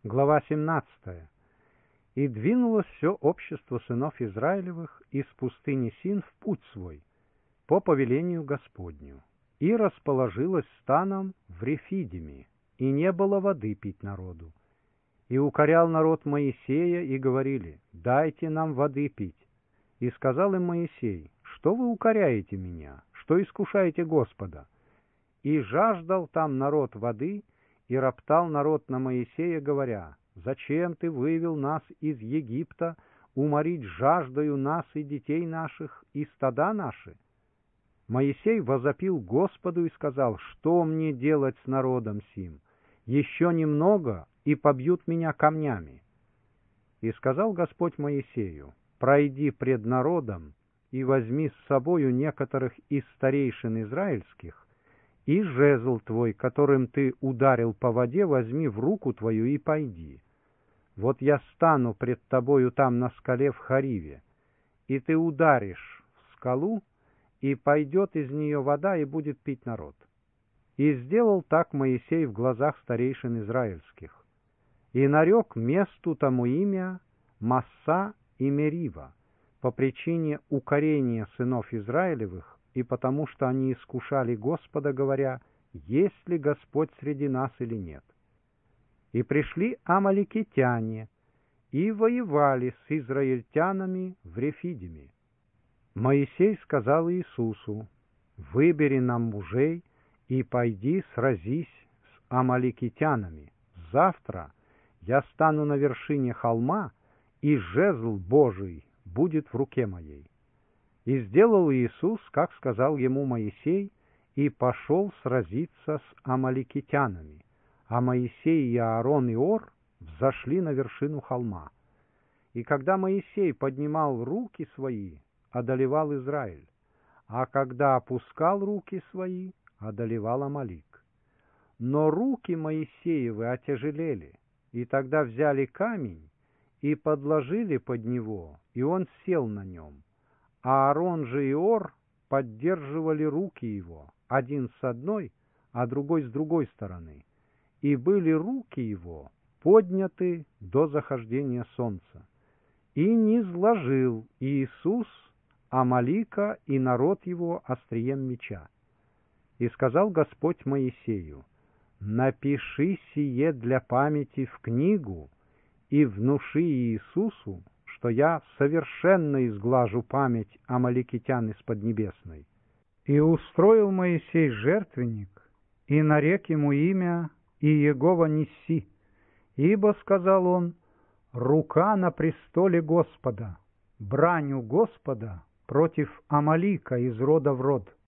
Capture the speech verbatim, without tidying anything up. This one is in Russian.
Глава семнадцатая. «И двинулось все общество сынов Израилевых из пустыни Син в путь свой, по повелению Господню, и расположилось станом в Рефидиме, и не было воды пить народу. И укорял народ Моисея, и говорили: дайте нам воды пить. И сказал им Моисей: что вы укоряете меня, что искушаете Господа? И жаждал там народ воды, и роптал народ на Моисея, говоря: зачем ты вывел нас из Египта, уморить жаждою нас и детей наших, и стада наши? Моисей возопил Господу и сказал: что мне делать с народом сим? Еще немного, и побьют меня камнями. И сказал Господь Моисею: пройди пред народом, и возьми с собою некоторых из старейшин израильских, и жезл твой, которым ты ударил по воде, возьми в руку твою и пойди. Вот я стану пред тобою там на скале в Хариве, и ты ударишь в скалу, и пойдет из нее вода, и будет пить народ. И сделал так Моисей в глазах старейшин израильских. И нарек месту тому имя Масса и Мерива, по причине укорения сынов Израилевых, и потому что они искушали Господа, говоря: есть ли Господь среди нас или нет. И пришли амаликитяне, и воевали с израильтянами в Рефидиме. Моисей сказал Иисусу: выбери нам мужей, и пойди сразись с амаликитянами. Завтра я стану на вершине холма, и жезл Божий будет в руке моей. И сделал Иисус, как сказал ему Моисей, и пошел сразиться с амаликитянами. А Моисей и Аарон и Ор взошли на вершину холма. И когда Моисей поднимал руки свои, одолевал Израиль, а когда опускал руки свои, одолевал Амалик. Но руки Моисеевы отяжелели, и тогда взяли камень и подложили под него, и он сел на нем. А Аарон же и Ор поддерживали руки его, один с одной, а другой с другой стороны, и были руки его подняты до захождения солнца. И низложил Иисус Амалика и народ его острием меча. И сказал Господь Моисею: напиши сие для памяти в книгу, и внуши Иисусу, что я совершенно изглажу память амаликитян из Поднебесной. И устроил Моисей жертвенник, и нарек ему имя Иегова Нисси, ибо, сказал он, рука на престоле Господа, бранью Господа против Амалика из рода в род.